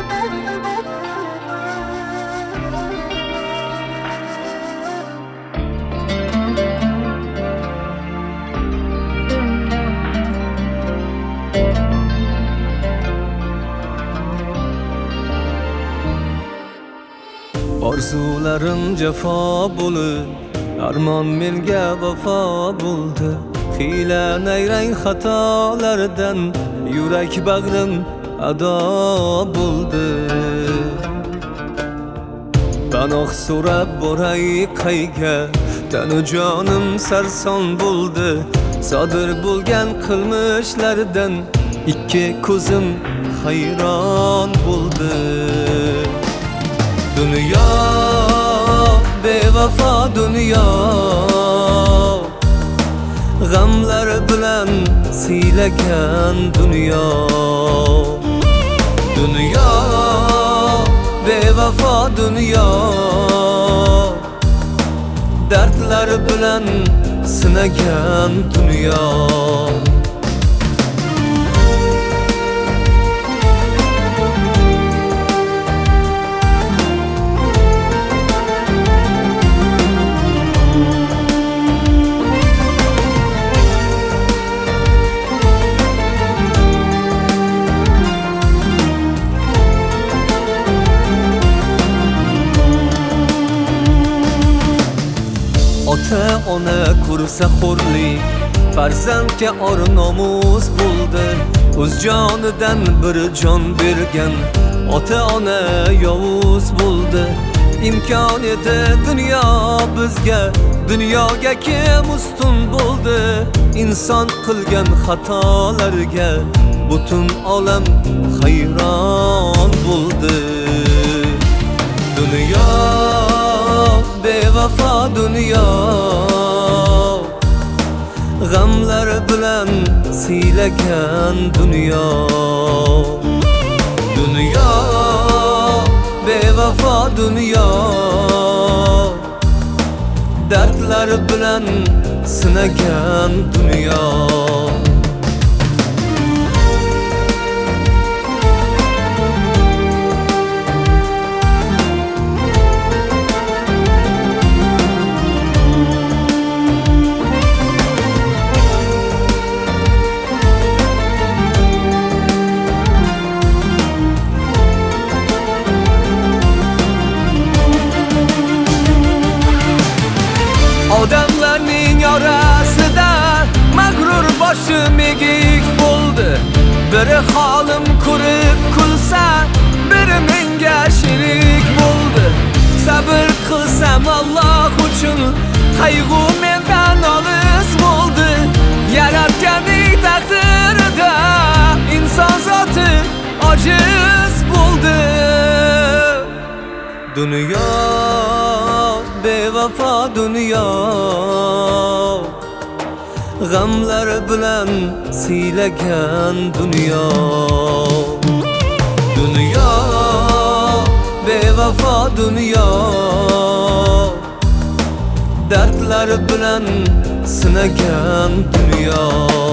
Orzularim jafo bo'lib, armon menga vafo bo'ldi. Xiyla nayrang xatolardan yurak bag'rim ado bo'ldi. Panoh so'rab boray qayga, tanu jonim sarson bo'ldi. Sodir bo'lgan qilmishlardan ikki ko'zim hayron bo'ldi. Dünya bevafo dünya, g'amlar bilan siylagan dünya. Dünya bevafo dünya, dardlar bilan sinagan dünya. Ota-ona ko'rsa xo'rlik, farzandga or nomus bo'ldi. O'z jonidan bir jon bergan ota-ona yovuz bo'ldi. Imkon edi dunyo bizga, dunyoga kim ustun bo'ldi? Inson qilgan xatolarga butun olam hayron bo'ldi. Dunyo bevafo dünya, g'amlar bilan siylagan dünya. Dünya bevafo dünya, dardlar bilan sinagan dünya. Odamlarning orasida mag'rur boshim egik bo'ldi. Biri holim ko'rib kulsa, biri menga sherik bo'ldi. Sabr qilsam Alloh uchun qayg'u mendan olis bo'ldi. Yaratganning taqdirida inson zoti ojiz bo'ldi. Dunyo bevafo dünya, g'amlar bilan siylagan dünya. Dunyo bevafo dünya, dardlar bilan sinagan dünya.